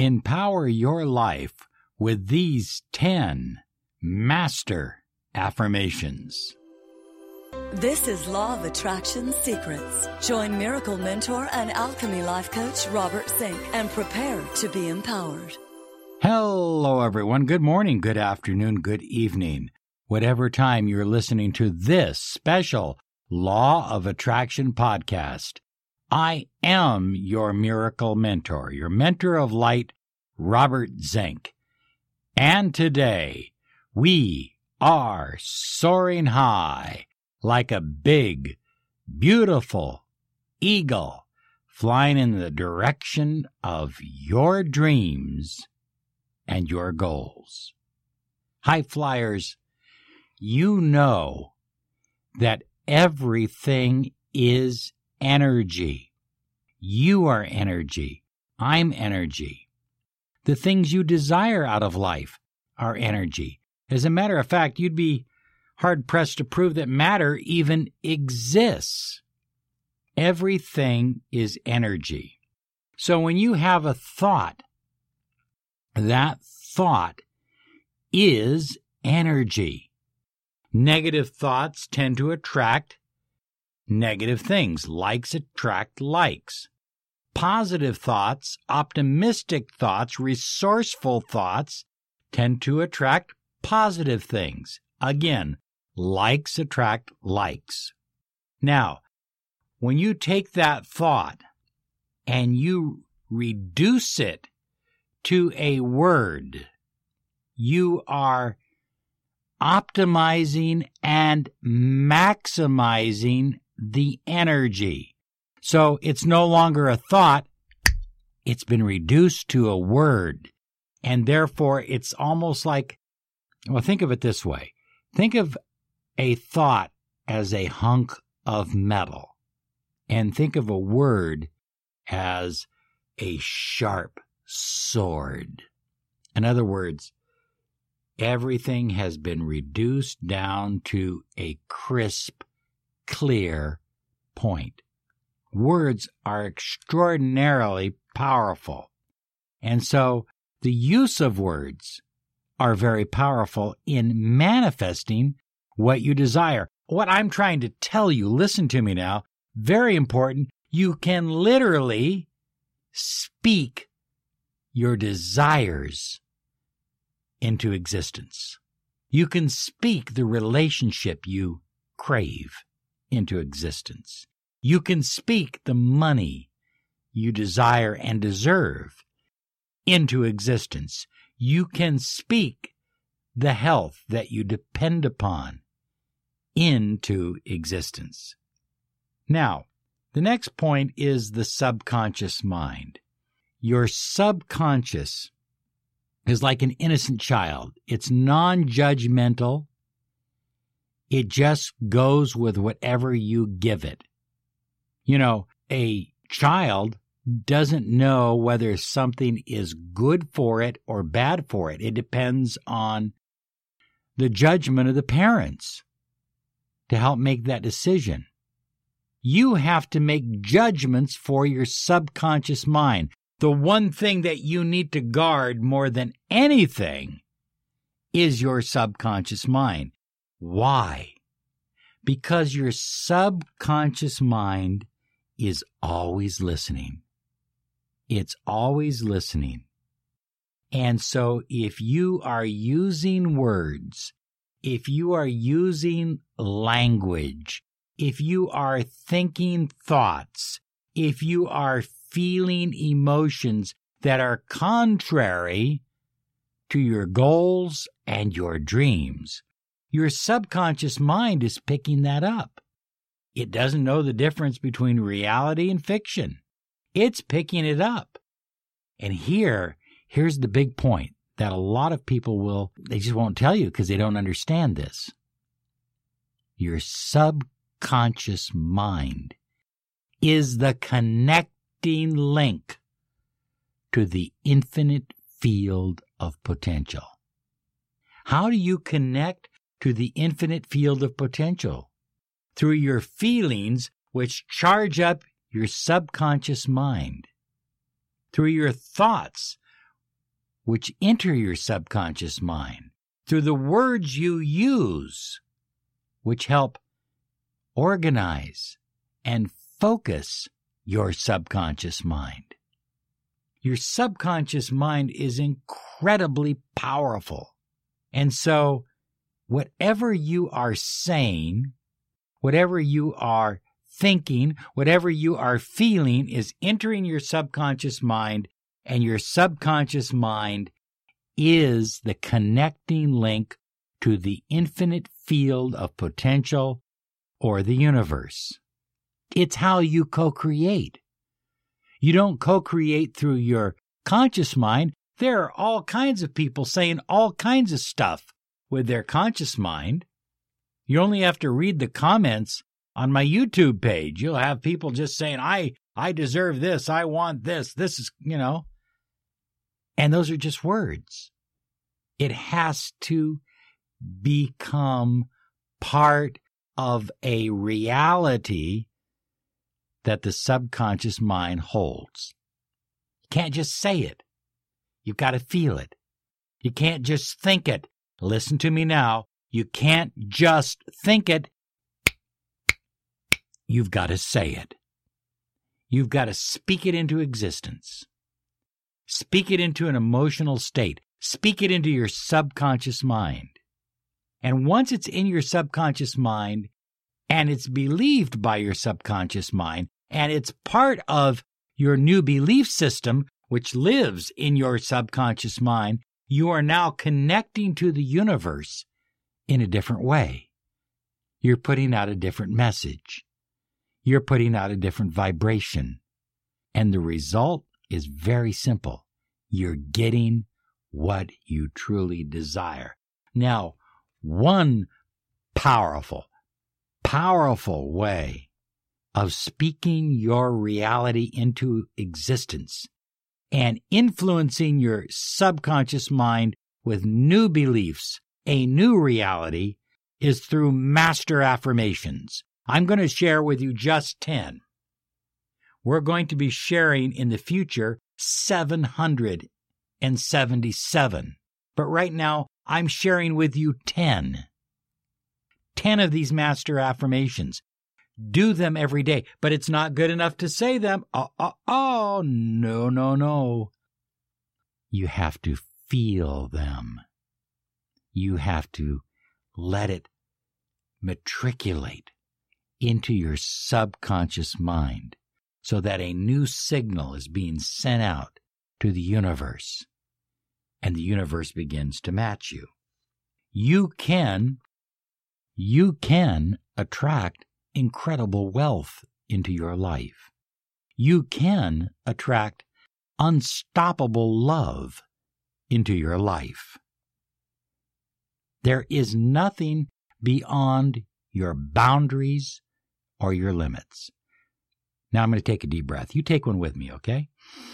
Empower your life with these 10 master affirmations. This is Law of Attraction Secrets. Join Miracle Mentor and Alchemy Life Coach Robert Zink and prepare to be empowered. Hello, everyone. Good morning, good afternoon, good evening. Whatever time you're listening to this special Law of Attraction podcast, I am your miracle mentor, your mentor of light, Robert Zink. And today, we are soaring high like a big, beautiful eagle flying in the direction of your dreams and your goals. High flyers, you know that everything is energy. You are energy. I'm energy. The things you desire out of life are energy. As a matter of fact, you'd be hard-pressed to prove that matter even exists. Everything is energy. So when you have a thought, that thought is energy. Negative thoughts tend to attract negative things. Likes attract likes. Positive thoughts, optimistic thoughts, resourceful thoughts tend to attract positive things. Again, likes attract likes. Now, when you take that thought and you reduce it to a word, you are optimizing and maximizing the energy. So it's no longer a thought, it's been reduced to a word. And therefore, it's almost like, well, think of it this way. Think of a thought as a hunk of metal. And think of a word as a sharp sword. In other words, everything has been reduced down to a crisp, clear point. Words are extraordinarily powerful. And so the use of words are very powerful in manifesting what you desire. What I'm trying to tell you, listen to me now, very important, you can literally speak your desires into existence. You can speak the relationship you crave into existence. You can speak the money you desire and deserve into existence. You can speak the health that you depend upon into existence. Now, the next point is the subconscious mind. Your subconscious is like an innocent child. It's non-judgmental. It just goes with whatever you give it. You know, a child doesn't know whether something is good for it or bad for it. It depends on the judgment of the parents to help make that decision. You have to make judgments for your subconscious mind. The one thing that you need to guard more than anything is your subconscious mind. Why? Because your subconscious mind is always listening. It's always listening. And so if you are using words, if you are using language, if you are thinking thoughts, if you are feeling emotions that are contrary to your goals and your dreams, your subconscious mind is picking that up. It doesn't know the difference between reality and fiction. It's picking it up. And here's the big point that a lot of people they just won't tell you because they don't understand this. Your subconscious mind is the connecting link to the infinite field of potential. How do you connect to the infinite field of potential? Through your feelings, which charge up your subconscious mind. Through your thoughts, which enter your subconscious mind through the words you use, which help organize and focus your subconscious mind. Your subconscious mind is incredibly powerful. And so, whatever you are saying, whatever you are thinking, whatever you are feeling is entering your subconscious mind, and your subconscious mind is the connecting link to the infinite field of potential or the universe. It's how you co-create. You don't co-create through your conscious mind. There are all kinds of people saying all kinds of stuff with their conscious mind. You only have to read the comments on my YouTube page. You'll have people just saying, I deserve this, I want this, this is, and those are just words. It has to become part of a reality that the subconscious mind holds. You can't just say it. You've got to feel it. You can't just think it. Listen to me now. You can't just think it. You've got to say it. You've got to speak it into existence. Speak it into an emotional state. Speak it into your subconscious mind. And once it's in your subconscious mind, and it's believed by your subconscious mind, and it's part of your new belief system, which lives in your subconscious mind, you are now connecting to the universe in a different way. You're putting out a different message. You're putting out a different vibration. And the result is very simple. You're getting what you truly desire. Now, one powerful way of speaking your reality into existence and influencing your subconscious mind with new beliefs, a new reality, is through master affirmations. I'm going to share with you just 10. We're going to be sharing in the future 777. But right now, I'm sharing with you 10. 10 of these master affirmations. Do them every day, but it's not good enough to say them. No. You have to feel them. You have to let it matriculate into your subconscious mind so that a new signal is being sent out to the universe, and the universe begins to match you. You can attract incredible wealth into your life. You can attract unstoppable love into your life. There is nothing beyond your boundaries or your limits. Now I'm going to take a deep breath. You take one with me, okay?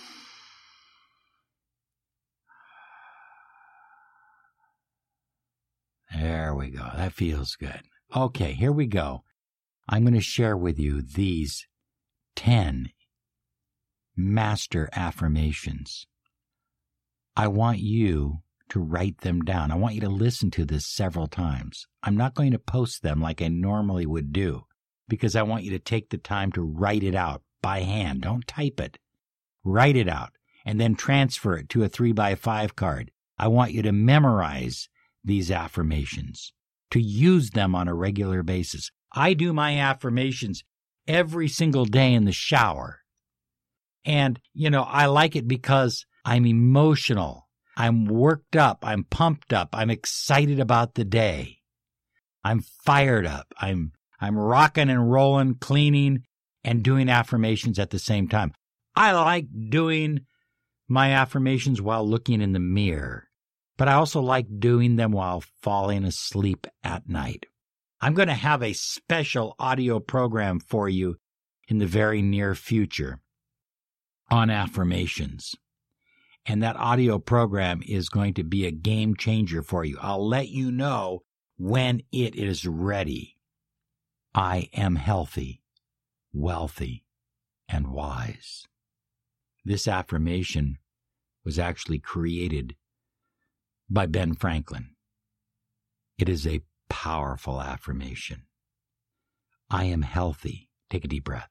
There we go. That feels good. Okay, here we go. I'm going to share with you these 10 master affirmations. I want you to write them down. I want you to listen to this several times. I'm not going to post them like I normally would do because I want you to take the time to write it out by hand. Don't type it. Write it out and then transfer it to a 3x5 card. I want you to memorize these affirmations, to use them on a regular basis. I do my affirmations every single day in the shower. And, I like it because I'm emotional. I'm worked up. I'm pumped up. I'm excited about the day. I'm fired up. I'm rocking and rolling, cleaning, and doing affirmations at the same time. I like doing my affirmations while looking in the mirror, but I also like doing them while falling asleep at night. I'm going to have a special audio program for you in the very near future on affirmations. And that audio program is going to be a game changer for you. I'll let you know when it is ready. I am healthy, wealthy, and wise. This affirmation was actually created by Ben Franklin. It is a powerful affirmation. I am healthy. Take a deep breath.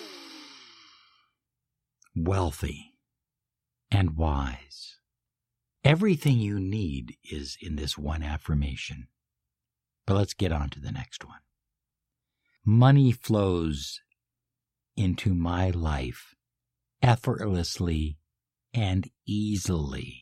Wealthy and wise. Everything you need is in this one affirmation. But let's get on to the next one. Money flows into my life effortlessly and easily.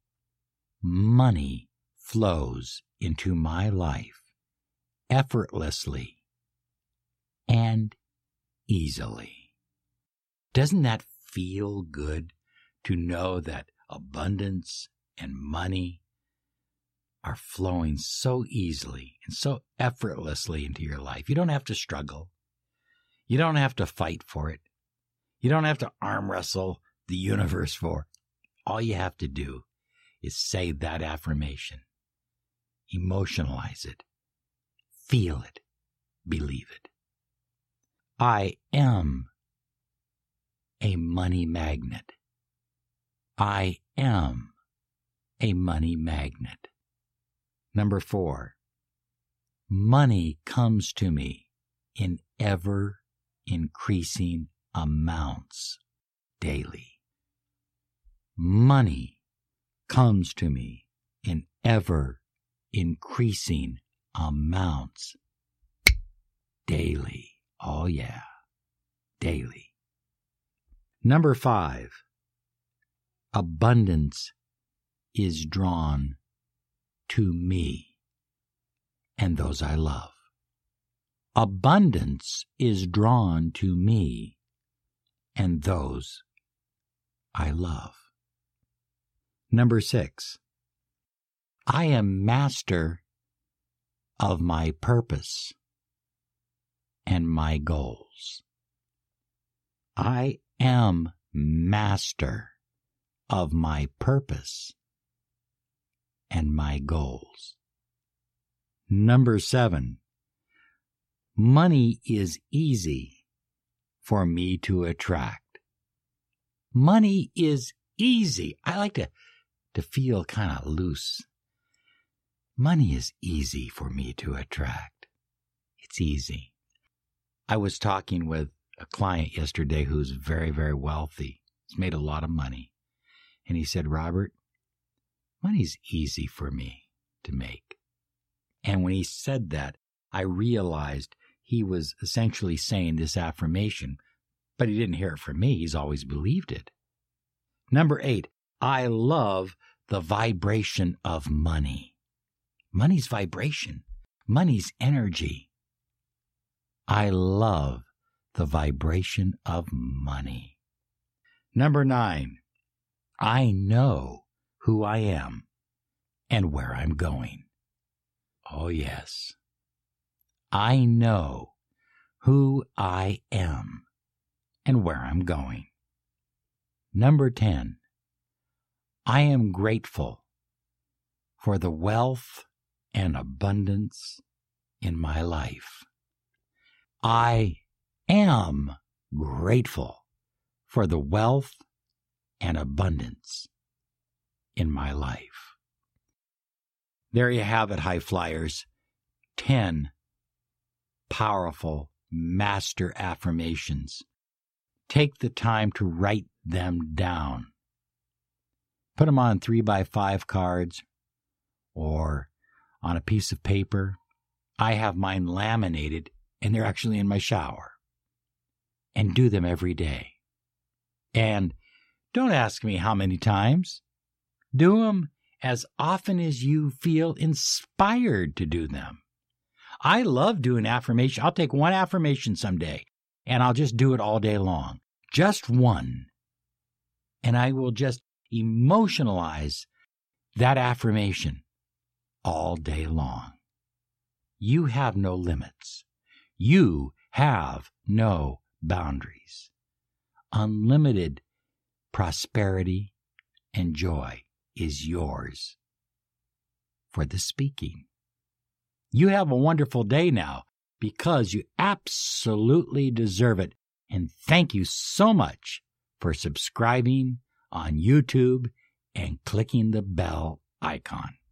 Money flows into my life effortlessly and easily. Doesn't that feel good to know that abundance and money are flowing so easily and so effortlessly into your life? You don't have to struggle. You don't have to fight for it. You don't have to arm wrestle the universe for it. All you have to do is say that affirmation. Emotionalize it. Feel it. Believe it. I am a money magnet. I am a money magnet. Number 4, money comes to me in ever-increasing amounts daily. Money comes to me in ever-increasing amounts daily. Oh yeah, daily. Number 5, abundance is drawn to me and those I love. Abundance is drawn to me and those I love. Number 6, I am master of my purpose and my goals. I am master of my purpose and my goals. Number 7, money is easy for me to attract. Money is easy. I like to feel kind of loose. Money is easy for me to attract. It's easy. I was talking with a client yesterday who's very, very wealthy. He's made a lot of money. And he said, Robert, money's easy for me to make. And when he said that, I realized he was essentially saying this affirmation, but he didn't hear it from me. He's always believed it. Number 8, I love the vibration of money. Money's vibration. Money's energy. I love the vibration of money. Number 9, I know who I am and where I'm going. Oh, yes. I know who I am and where I'm going. Number 10, I am grateful for the wealth and abundance in my life. I am grateful for the wealth and abundance in my life. There you have it, high flyers. 10 powerful master affirmations. Take the time to write them down. Put them on 3x5 cards or on a piece of paper. I have mine laminated, and they're actually in my shower. And do them every day. And don't ask me how many times. Do them as often as you feel inspired to do them. I love doing affirmation. I'll take one affirmation someday, and I'll just do it all day long. Just one. And I will just emotionalize that affirmation all day long. You have no limits. You have no boundaries. Unlimited prosperity and joy is yours for the speaking. You have a wonderful day now because you absolutely deserve it. And thank you so much for subscribing on YouTube and clicking the bell icon.